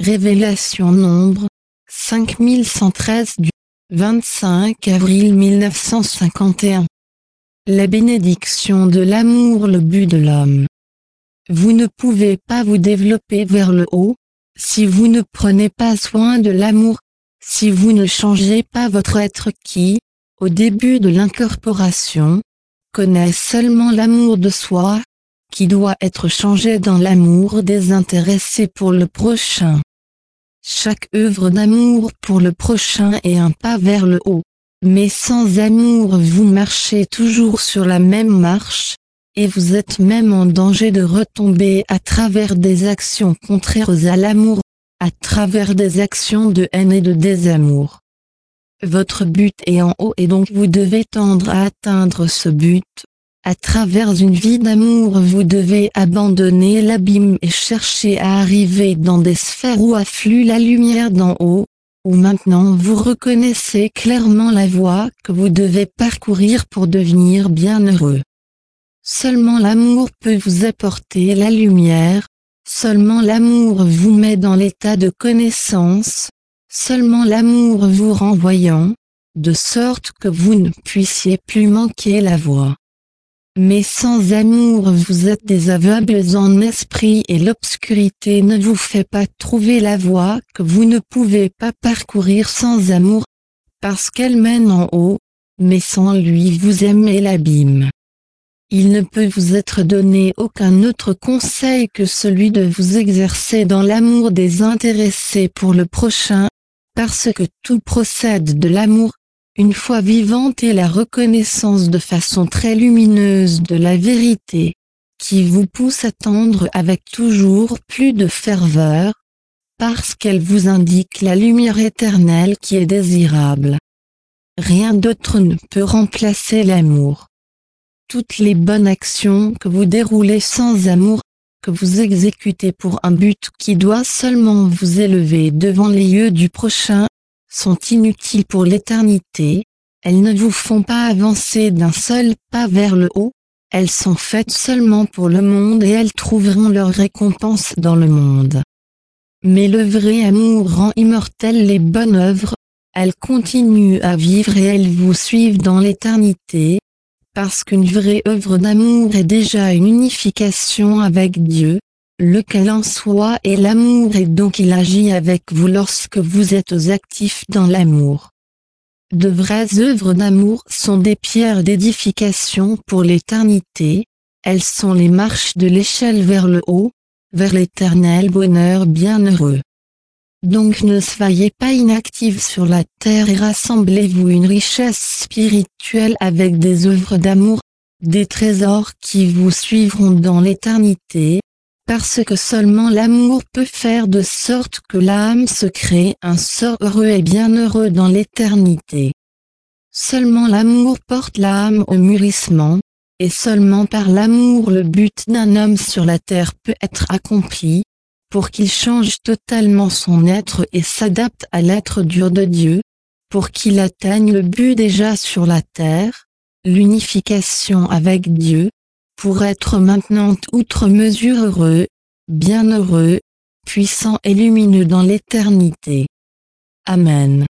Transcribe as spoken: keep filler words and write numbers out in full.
Révélation Nombre, cinq mille cent treize du vingt-cinq avril mille neuf cent cinquante et un. La bénédiction de l'amour, le but de l'homme. Vous ne pouvez pas vous développer vers le haut, si vous ne prenez pas soin de l'amour, si vous ne changez pas votre être qui, au début de l'incorporation, connaît seulement l'amour de soi, qui doit être changé dans l'amour désintéressé pour le prochain. Chaque œuvre d'amour pour le prochain est un pas vers le haut, mais sans amour vous marchez toujours sur la même marche, et vous êtes même en danger de retomber à travers des actions contraires à l'amour, à travers des actions de haine et de désamour. Votre but est en haut et donc vous devez tendre à atteindre ce but. À travers une vie d'amour vous devez abandonner l'abîme et chercher à arriver dans des sphères où afflue la lumière d'en haut, où maintenant vous reconnaissez clairement la voie que vous devez parcourir pour devenir bienheureux. Seulement l'amour peut vous apporter la lumière, seulement l'amour vous met dans l'état de connaissance, seulement l'amour vous rend voyant, de sorte que vous ne puissiez plus manquer la voie. Mais sans amour vous êtes des aveugles en esprit et l'obscurité ne vous fait pas trouver la voie que vous ne pouvez pas parcourir sans amour, parce qu'elle mène en haut, mais sans lui vous aimez l'abîme. Il ne peut vous être donné aucun autre conseil que celui de vous exercer dans l'amour désintéressé pour le prochain, parce que tout procède de l'amour. Une foi vivante et la reconnaissance de façon très lumineuse de la vérité, qui vous pousse à tendre avec toujours plus de ferveur, parce qu'elle vous indique la lumière éternelle qui est désirable. Rien d'autre ne peut remplacer l'amour. Toutes les bonnes actions que vous déroulez sans amour, que vous exécutez pour un but qui doit seulement vous élever devant les yeux du prochain, sont inutiles pour l'éternité, elles ne vous font pas avancer d'un seul pas vers le haut, elles sont faites seulement pour le monde et elles trouveront leur récompense dans le monde. Mais le vrai amour rend immortelles les bonnes œuvres, elles continuent à vivre et elles vous suivent dans l'éternité, parce qu'une vraie œuvre d'amour est déjà une unification avec Dieu, lequel en soi est l'amour et donc il agit avec vous lorsque vous êtes actifs dans l'amour. De vraies œuvres d'amour sont des pierres d'édification pour l'éternité, elles sont les marches de l'échelle vers le haut, vers l'éternel bonheur bienheureux. Donc ne soyez pas inactifs sur la terre et rassemblez-vous une richesse spirituelle avec des œuvres d'amour, des trésors qui vous suivront dans l'éternité, parce que seulement l'amour peut faire de sorte que l'âme se crée un sort heureux et bienheureux dans l'éternité. Seulement l'amour porte l'âme au mûrissement, et seulement par l'amour le but d'un homme sur la terre peut être accompli, pour qu'il change totalement son être et s'adapte à l'être dur de Dieu, pour qu'il atteigne le but déjà sur la terre, l'unification avec Dieu, pour être maintenant outre mesure heureux, bienheureux, puissant et lumineux dans l'éternité. Amen.